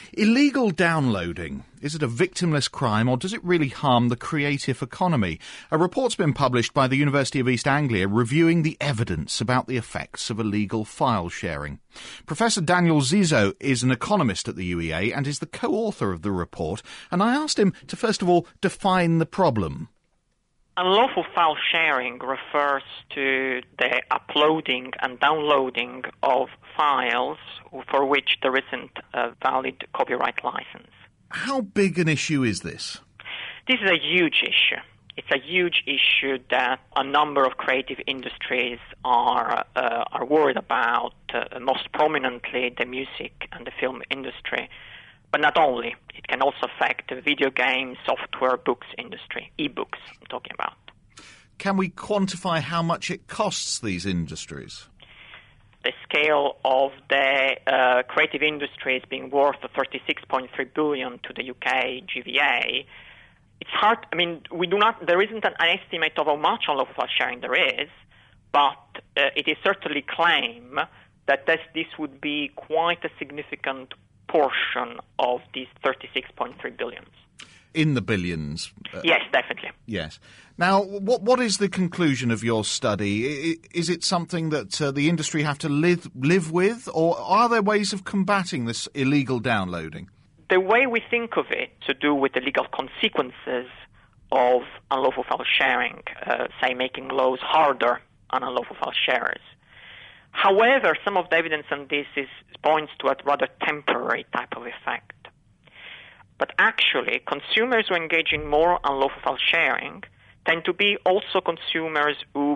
Illegal downloading. Is it a victimless crime or does it really harm the creative economy? A report's been published by the University of East Anglia reviewing the evidence about the effects of illegal file sharing. Professor Daniel Zizzo is an economist at the UEA and is the co-author of the report, and I asked him to first of all define the problem. Unlawful file sharing refers to the uploading and downloading of files for which there isn't a valid copyright license. How big an issue is this? This is a huge issue. It's a huge issue that a number of creative industries are worried about, most prominently the music and the film industry. But not only. It can also affect the video game, software, books industry, e-books I'm talking about. Can we quantify how much it costs these industries? The scale of the creative industry is being worth $36.3 billion to the UK GVA. It's hard. I mean, there isn't an estimate of how much unlawful file sharing there is, but it is certainly claimed that this would be quite a significant portion of these 36.3 billion. In the billions? Yes, definitely. Yes. Now, what is the conclusion of your study? Is it something that the industry have to live with, or are there ways of combating this illegal downloading? The way we think of it to do with the legal consequences of unlawful file sharing, say making laws harder on unlawful file sharers. However, some of the evidence on this points to a rather temporary type of effect. But actually, consumers who engage in more unlawful file sharing tend to be also consumers who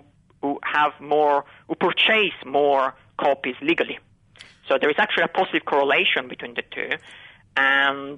purchase more copies legally. So there is actually a positive correlation between the two. And,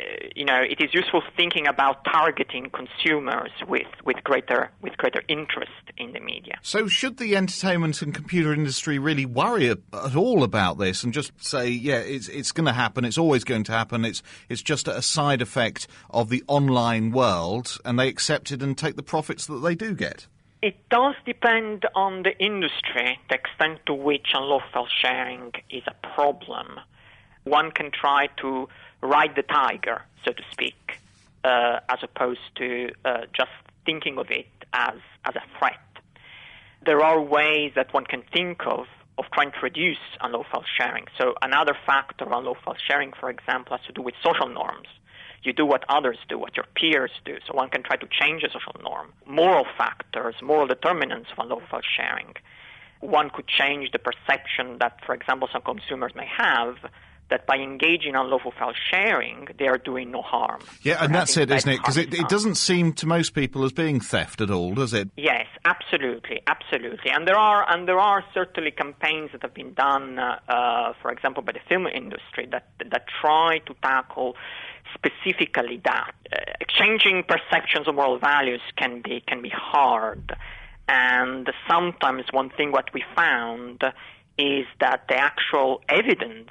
it is useful thinking about targeting consumers with greater interest in the media. So should the entertainment and computer industry really worry at all about this and just say, yeah, it's going to happen, it's always going to happen, it's just a side effect of the online world, and they accept it and take the profits that they do get? It does depend on the industry, the extent to which unlawful file sharing is a problem. One can try to ride the tiger, so to speak, as opposed to just thinking of it as a threat. There are ways that one can think of trying to reduce unlawful file sharing. So another factor of unlawful file sharing, for example, has to do with social norms. You do what others do, what your peers do, so one can try to change a social norm. Moral factors, moral determinants of unlawful file sharing. One could change the perception that, for example, some consumers may have that by engaging in unlawful file sharing, they are doing no harm. Yeah, and that's it, isn't it? Because it doesn't seem to most people as being theft at all, does it? Yes, absolutely. And there are certainly campaigns that have been done, for example, by the film industry that try to tackle specifically that. Exchanging perceptions of moral values can be hard, and sometimes one thing what we found is that the actual evidence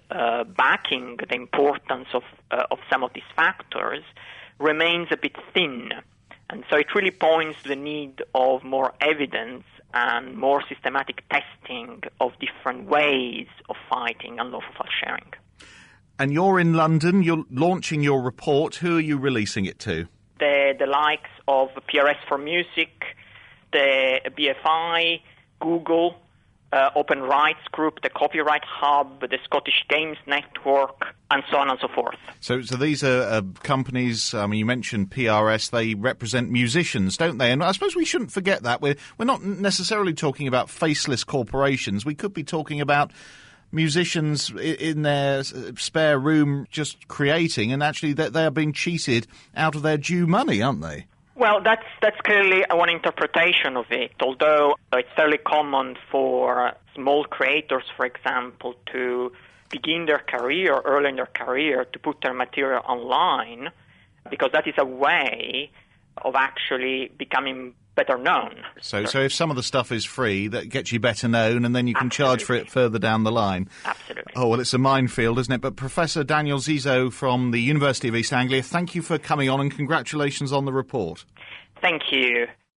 backing the importance of some of these factors remains a bit thin. And so it really points to the need of more evidence and more systematic testing of different ways of fighting unlawful file sharing. And you're in London, you're launching your report. Who are you releasing it to? The likes of PRS for Music, the BFI, Google, Open Rights Group, the Copyright Hub, the Scottish Games Network, and so on and so forth. So these are companies, I mean, you mentioned PRS, they represent musicians, don't they? And I suppose we shouldn't forget that. We're not necessarily talking about faceless corporations. We could be talking about musicians in their spare room just creating, and actually they are being cheated out of their due money, aren't they? Well, that's clearly one interpretation of it, although it's fairly common for small creators, for example, to begin their career, early in their career, to put their material online, because that is a way of actually becoming better known. So if some of the stuff is free, that gets you better known, and then you can charge for it further down the line. Absolutely. Oh, well, it's a minefield, isn't it? But Professor Daniel Zizzo from the University of East Anglia, thank you for coming on, and congratulations on the report. Thank you.